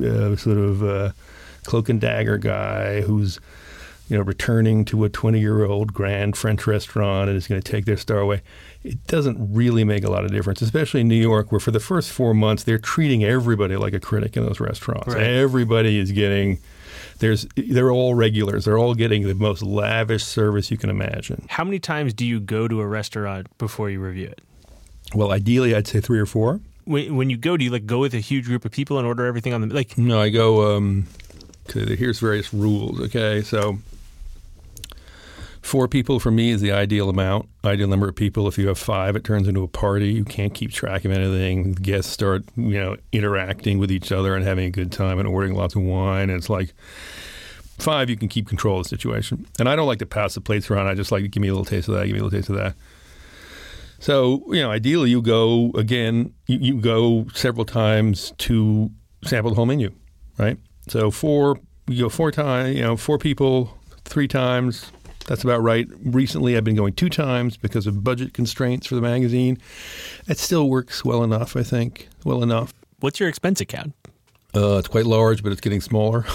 cloak and dagger guy who's returning to a 20-year-old grand French restaurant and is going to take their star away, it doesn't really make a lot of difference, especially in New York, where for the first 4 months they're treating everybody like a critic in those restaurants. Right. Everybody is getting. They're all regulars. They're all getting the most lavish service you can imagine.
How many times do you go to a restaurant before you review it?
Well, ideally, I'd say 3 or 4.
When you go, do you go with a huge group of people and order everything on the
No, I go. Here's various rules, okay? So 4 people for me is the ideal ideal number of people. If you have 5, it turns into a party. You can't keep track of anything. The guests start, interacting with each other and having a good time and ordering lots of wine. And it's like 5, you can keep control of the situation. And I don't like to pass the plates around. I just like to give me a little taste of that, give me a little taste of that. So, ideally you go, again, you go several times to sample the whole menu, right? So you go 4 times, 4 people, 3 times. That's about right. Recently, I've been going 2 times because of budget constraints for the magazine. It still works well enough, I think. Well enough.
What's your expense account?
It's quite large, but it's getting smaller.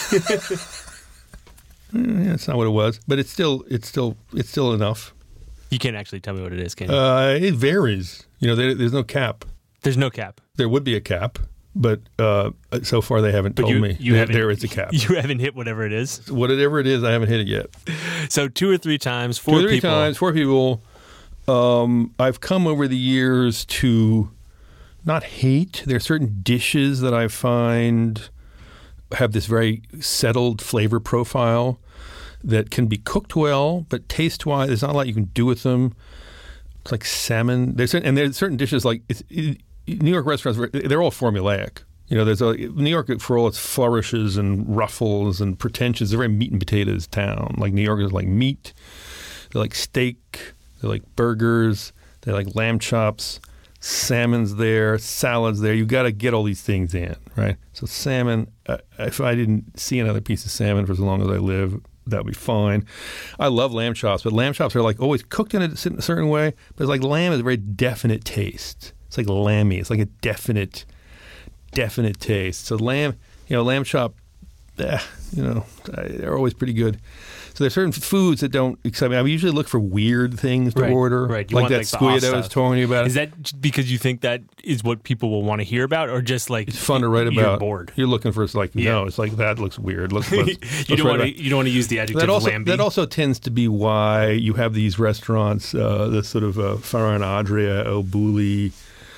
It's not what it was, but it's still enough.
You can't actually tell me what it is, can you?
It varies. There's no cap.
There's no cap.
There would be a cap, but so far they haven't told me there is a cap.
You haven't hit whatever it is?
Whatever it is, I haven't hit it yet.
So 2 or 3 times, 4 people.
2 or 3 times, 4 people. I've come over the years to not hate. There are certain dishes that I find have this very settled flavor profile that can be cooked well, but taste-wise, there's not a lot you can do with them. It's like salmon. There's certain dishes like New York restaurants. They're all formulaic. There's New York, for all its flourishes and ruffles and pretensions, they're a very meat and potatoes town. Like New Yorkers like meat, they like steak, they like burgers, they like lamb chops, salmon's there, salad's there. You got to get all these things in, right? So salmon. If I didn't see another piece of salmon for as long as I live, that would be fine. I love lamb chops, but lamb chops are like always cooked in a certain way. But it's like lamb is a very definite taste. It's like lammy. It's like a definite taste. So lamb chop, they're always pretty good. So there's certain foods that don't excite me. I usually look for weird things to order.
Right.
Like that squid I was telling you about.
Is that because you think that is what people will want to hear about, or just like
it's fun to write about?
You're bored.
You're looking for no. It's like that looks weird. Let's
you don't want to use the adjective lamby.
That also tends to be why you have these restaurants, the sort of Farah Adria, El Bulli,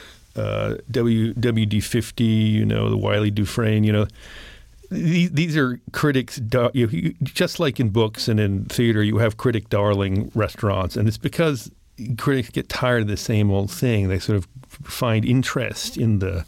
WD-50, the Wiley Dufresne, These are critics, just like in books and in theater, you have critic darling restaurants. And it's because critics get tired of the same old thing. They sort of find interest in the,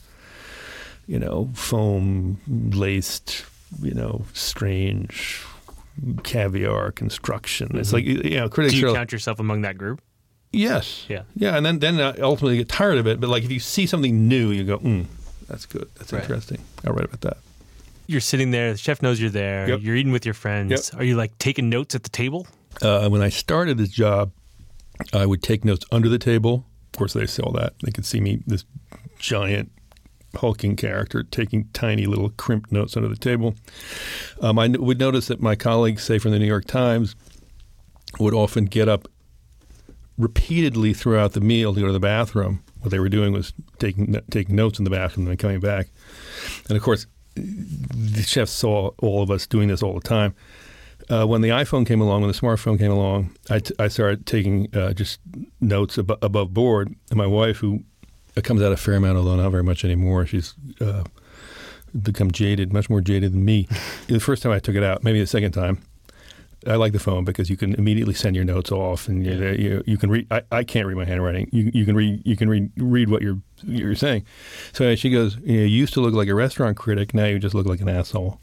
foam-laced, strange caviar construction. Mm-hmm. It's like, critics
do you count yourself among that group?
Yes.
Yeah.
Yeah, and then ultimately get tired of it. But like if you see something new, you go, that's good. That's interesting. I'll write about that.
You're sitting there, the chef knows you're there,
Yep.
You're eating with your friends.
Yep.
Are you like taking notes at the table?
When I started this job, I would take notes under the table. Of course, they saw that. They could see me, this giant hulking character, taking tiny little crimped notes under the table. I would notice that my colleagues, say from the New York Times, would often get up repeatedly throughout the meal to go to the bathroom. What they were doing was taking notes in the bathroom and then coming back. And of course, the chefs saw all of us doing this all the time. When the iPhone came along, when the smartphone came along, I started taking just notes above board. And my wife, who comes out a fair amount, although not very much anymore, she's become jaded, much more jaded than me. The first time I took it out, maybe the second time, I like the phone because you can immediately send your notes off, and you can read. I can't read my handwriting. You can read what you're saying. So she goes, you used to look like a restaurant critic. Now you just look like an asshole.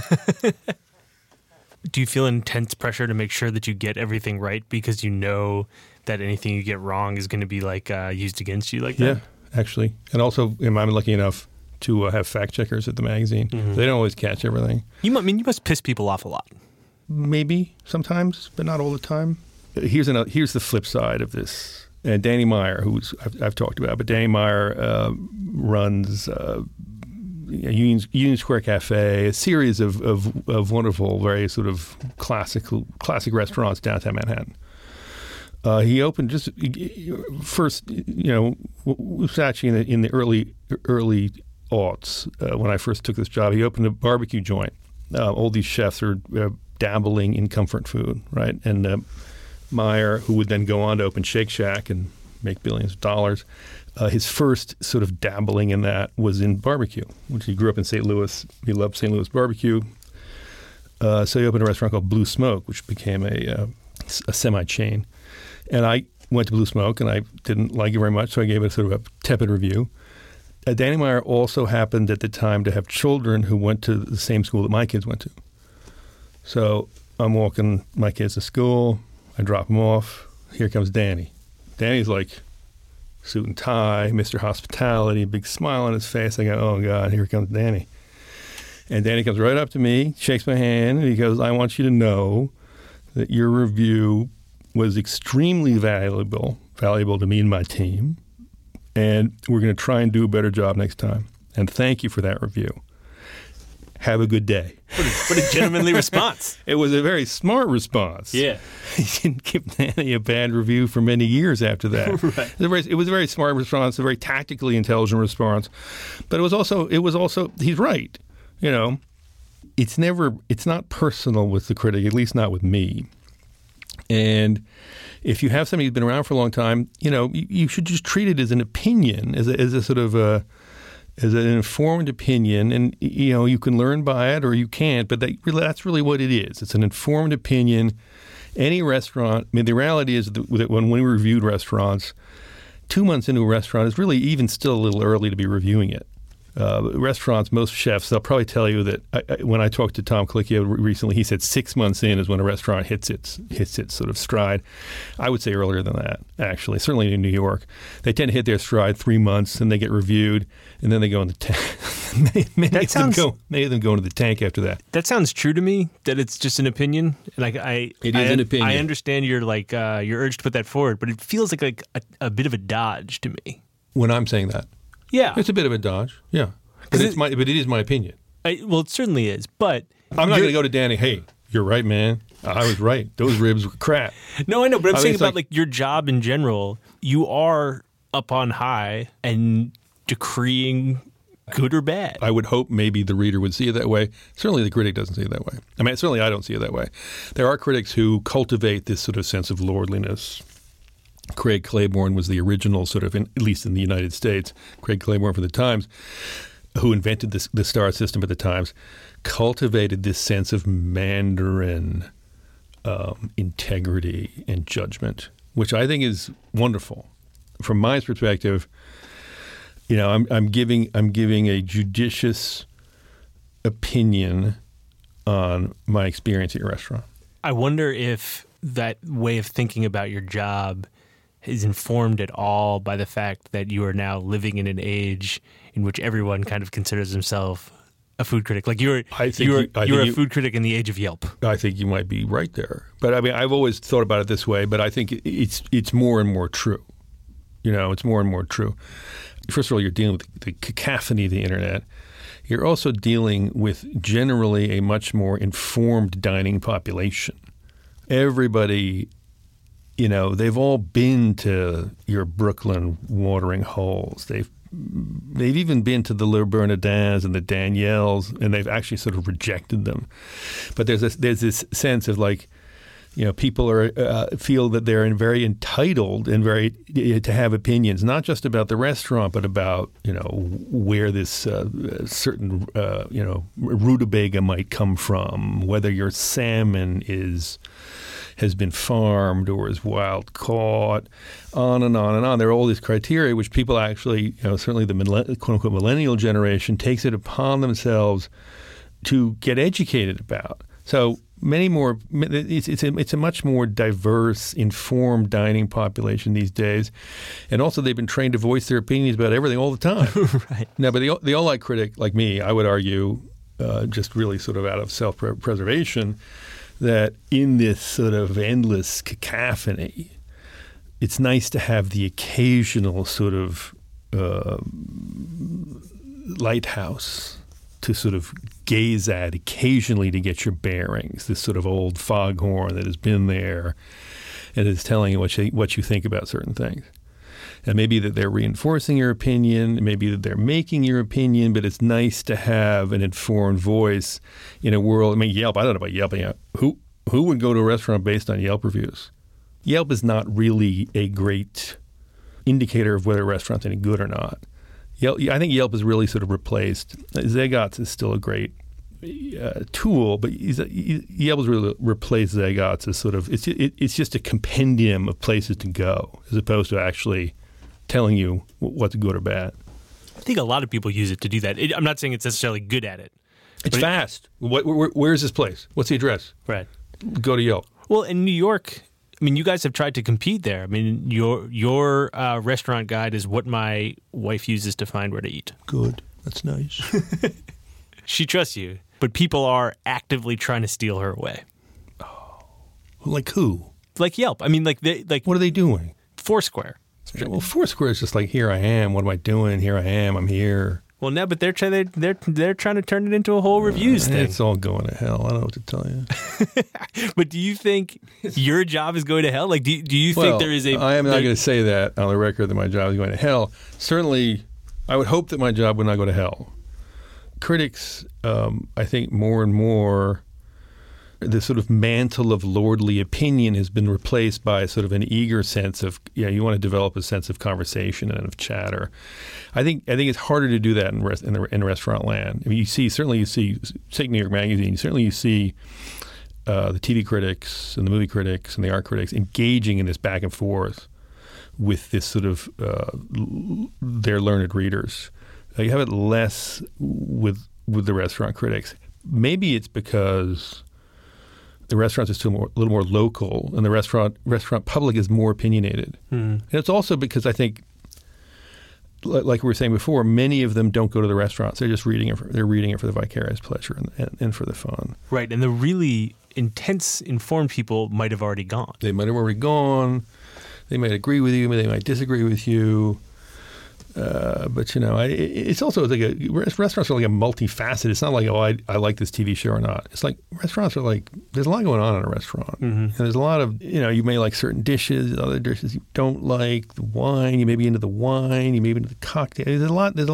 Do you feel intense pressure to make sure that you get everything right because you know that anything you get wrong is going to be like used against you like that?
Yeah, actually, and also I'm lucky enough to have fact checkers at the magazine. Mm-hmm. They don't always catch everything.
You must piss people off a lot.
Maybe sometimes, but not all the time. Here's the flip side of this. And Danny Meyer, who I've talked about, but Danny Meyer runs Union Square Cafe, a series of wonderful, very sort of classic restaurants downtown Manhattan. He opened just first, it was actually in the early aughts when I first took this job. He opened a barbecue joint. All these chefs are dabbling in comfort food, right? And Meyer, who would then go on to open Shake Shack and make billions of dollars, his first sort of dabbling in that was in barbecue, which he grew up in St. Louis. He loved St. Louis barbecue. So he opened a restaurant called Blue Smoke, which became a semi-chain. And I went to Blue Smoke, and I didn't like it very much, so I gave it sort of a tepid review. Danny Meyer also happened at the time to have children who went to the same school that my kids went to. So I'm walking my kids to school. I drop them off. Here comes Danny. Danny's like suit and tie, Mr. Hospitality, big smile on his face. I go, oh, God, here comes Danny. And Danny comes right up to me, shakes my hand, and he goes, I want you to know that your review was extremely valuable to me and my team, and we're going to try and do a better job next time. And thank you for that review. Have a good day.
What a gentlemanly response.
It was a very smart response.
Yeah.
He didn't give Danny a bad review for many years after that.
Right.
It was a very smart response, a very tactically intelligent response. But it was also he's right. You know, it's not personal with the critic, at least not with me. And if you have somebody who's been around for a long time, you know, you should just treat it as an opinion, as a sort of as an informed opinion, and you know you can learn by it or you can't. But that's really what it is. It's an informed opinion. Any restaurant. I mean, the reality is that when we reviewed restaurants, 2 months into a restaurant is really even still a little early to be reviewing it. Restaurants, most chefs, they'll probably tell you that when I talked to Tom Colicchio recently, he said 6 months in is when a restaurant hits its sort of stride. I would say earlier than that, actually. Certainly in New York. They tend to hit their stride 3 months, and they get reviewed, and then they go in the tank. many of them go into the tank after that.
That sounds true to me, that it's just an opinion. Like it is an opinion. I understand your urge to put that forward, but it feels like a bit of a dodge to me.
When I'm saying that.
Yeah.
It's a bit of a dodge, yeah. But it is my opinion.
Well, it certainly is, but...
I'm not going to go to Danny, hey, you're right, man. I was right. Those ribs were crap.
No, I know, but I'm saying about like your job in general. You are up on high and decreeing good or bad.
I would hope maybe the reader would see it that way. Certainly the critic doesn't see it that way. I mean, certainly I don't see it that way. There are critics who cultivate this sort of sense of lordliness. Craig Claiborne was the original sort of, at least in the United States, Craig Claiborne for the Times, who invented the star system at the Times, cultivated this sense of Mandarin integrity and judgment, which I think is wonderful. From my perspective, you know, I'm giving a judicious opinion on my experience at your restaurant.
I wonder if that way of thinking about your job is informed at all by the fact that you are now living in an age in which everyone kind of considers himself a food critic. Like you're a food critic in the age of Yelp.
I think you might be right there. But I mean, I've always thought about it this way, but I think it's more and more true. You know, it's more and more true. First of all, you're dealing with the cacophony of the internet. You're also dealing with generally a much more informed dining population. Everybody, you know, they've all been to your Brooklyn watering holes. They've even been to the Le Bernardins and the Danielles, and they've actually sort of rejected them. But there's this sense of like, you know, people feel that they're very entitled and to have opinions, not just about the restaurant, but about, you know, where this certain rutabaga might come from, whether your salmon has been farmed or is wild caught, on and on and on. There are all these criteria which people actually, you know, certainly the quote-unquote millennial generation takes it upon themselves to get educated about. So many more, it's a much more diverse, informed dining population these days. And also they've been trained to voice their opinions about everything all the time.
Right.
Now, but the all-like critic like me, I would argue, just really sort of out of self-preservation, that in this sort of endless cacophony, it's nice to have the occasional sort of lighthouse to sort of gaze at occasionally to get your bearings, this sort of old foghorn that has been there and is telling you what you think about certain things. And maybe that they're reinforcing your opinion, maybe that they're making your opinion, but it's nice to have an informed voice in a world. I mean, Yelp, I don't know about Yelp. Who would go to a restaurant based on Yelp reviews? Yelp is not really a great indicator of whether a restaurant's any good or not. I think Yelp has really sort of replaced. Zagat's is still a great tool, but Yelp has really replaced Zagots as sort of it's just a compendium of places to go as opposed to actually telling you what's good or bad.
I think a lot of people use it to do that. I'm not saying it's necessarily good at it.
It's fast. Where's this place? What's the address?
Right.
Go to Yelp.
Well, in New York, I mean, you guys have tried to compete there. I mean, your restaurant guide is what my wife uses to find where to eat.
Good. That's nice.
She trusts you, but people are actively trying to steal her away.
Oh, like who?
Like Yelp. I mean, like
what are they doing?
Foursquare.
Well, Foursquare is just like, here I am. What am I doing? Here I am. I'm here.
Well, no, but they're trying to turn it into a whole reviews thing.
It's all going to hell. I don't know what to tell you.
But do you think your job is going to hell? Like, do you think there is a?
I am not going to say that on the record that my job is going to hell. Certainly, I would hope that my job would not go to hell. Critics, I think more and more, the sort of mantle of lordly opinion has been replaced by sort of an eager sense of, you want to develop a sense of conversation and of chatter. I think it's harder to do that in restaurant land. I mean, you see, take New York Magazine, you see the TV critics and the movie critics and the art critics engaging in this back and forth with this sort of their learned readers. You have it less with the restaurant critics. Maybe it's because the restaurants are still a little more local, and the restaurant public is more opinionated. And it's also because I think, like we were saying before, many of them don't go to the restaurants. They're just reading it. They're reading it for the vicarious pleasure and for the fun.
Right, and the really intense, informed people might have already gone.
They might have already gone. They might agree with you, but they might disagree with you. But it's also like restaurants are like a multifaceted. It's not like, I like this TV show or not. It's like restaurants are like, there's a lot going on in a restaurant, and there's a lot of, you may like certain dishes, other dishes you don't like. The wine, you may be into the wine, you may be into the cocktail. There's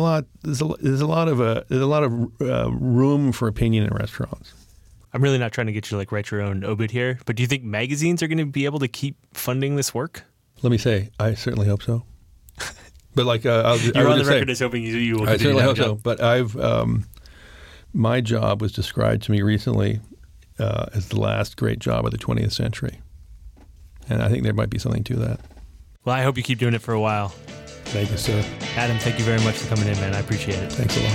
a lot of room for opinion in restaurants.
I'm really not trying to get you to write your own obit here, but do you think magazines are going to be able to keep funding this work?
Let me say, I certainly hope so. But
you're on the record as hoping you will.
I certainly hope so. But my job was described to me recently as the last great job of the 20th century, and I think there might be something to that.
Well, I hope you keep doing it for a while.
Thank you, sir.
Adam, thank you very much for coming in, man. I appreciate it.
Thanks a lot.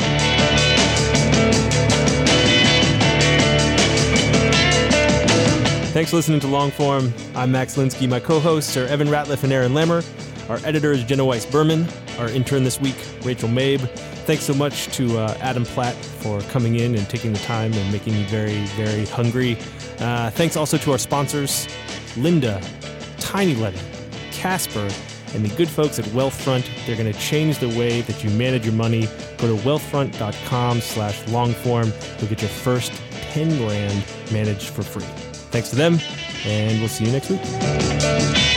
Thanks for listening to Longform. I'm Max Linsky. My co-hosts are Evan Ratliff and Aaron Lemmer. Our editor is Jenna Weiss-Berman. Our intern this week, Rachel Mabe. Thanks so much to Adam Platt for coming in and taking the time and making me very, very hungry. Thanks also to our sponsors, Lynda, TinyLetter, Casper, and the good folks at Wealthfront. They're going to change the way that you manage your money. Go to wealthfront.com/longform. You'll get your first 10 grand managed for free. Thanks to them, and we'll see you next week.